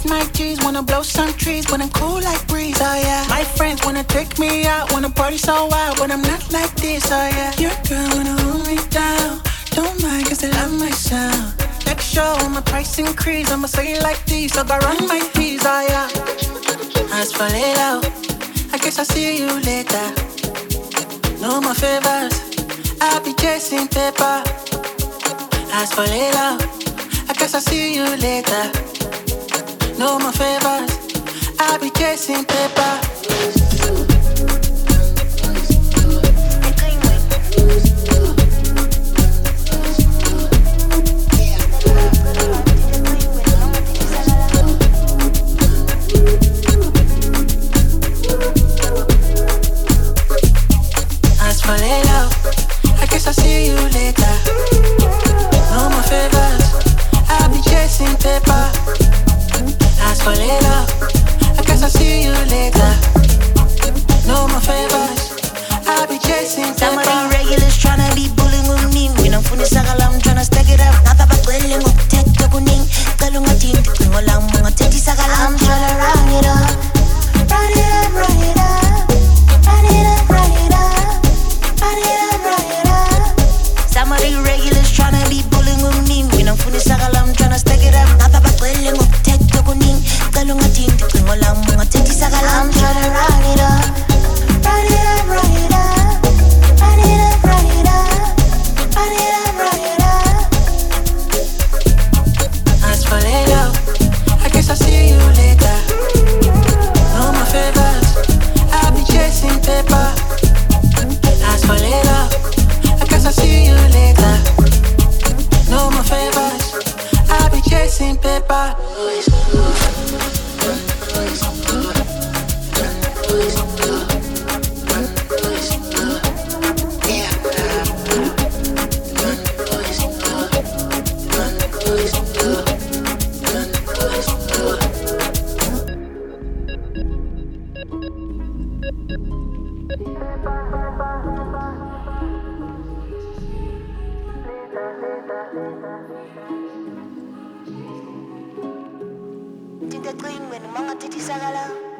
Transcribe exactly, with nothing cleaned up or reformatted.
my G's wanna blow some trees, but I'm cool like breeze, oh yeah. My friends wanna take me out, wanna party so wild, but I'm not like this, oh yeah. Your girl wanna hold me down, don't mind cause they love my sound. Next show, my price increase, I'ma say it like this, I got run my fees, oh yeah. As for later, I guess I'll see you later. No more favors, I'll be chasing paper. As for later, I guess I'll see you later. No more favors, I'll be chasing paper. As for later, I guess I'll see you later. No more favors, I'll be chasing paper. As for later, I guess I'll see you later. No more favors, I'll be chasing paper. Some of the regulars tryna be bullying with me. When I'm funny sagala, I'm tryna stack it up. Nata ba kwele mo tek to kuning. Kalunga team, tiklingo lang mga teti sagala. I'm tryna run it up, run it up, run it up, run it up, run it up, run it up, run it up. Some of the regulars tryna be bullying with me. When I'm funny sagala, I'm tryna stack it up. Nata ba kwele mo tek to kuning. Kalunga team, tiklingo lang mga teti sagala. I'm tryna run it up, run it up, run it up, run it up, run it up, run it up, run it up. As for later, I guess I'll see you later. No more favors, I'll be chasing paper. As for later, I guess I'll see you later. No more favors, I'll be chasing paper. Tinta tuwing may mga titi sa galaw.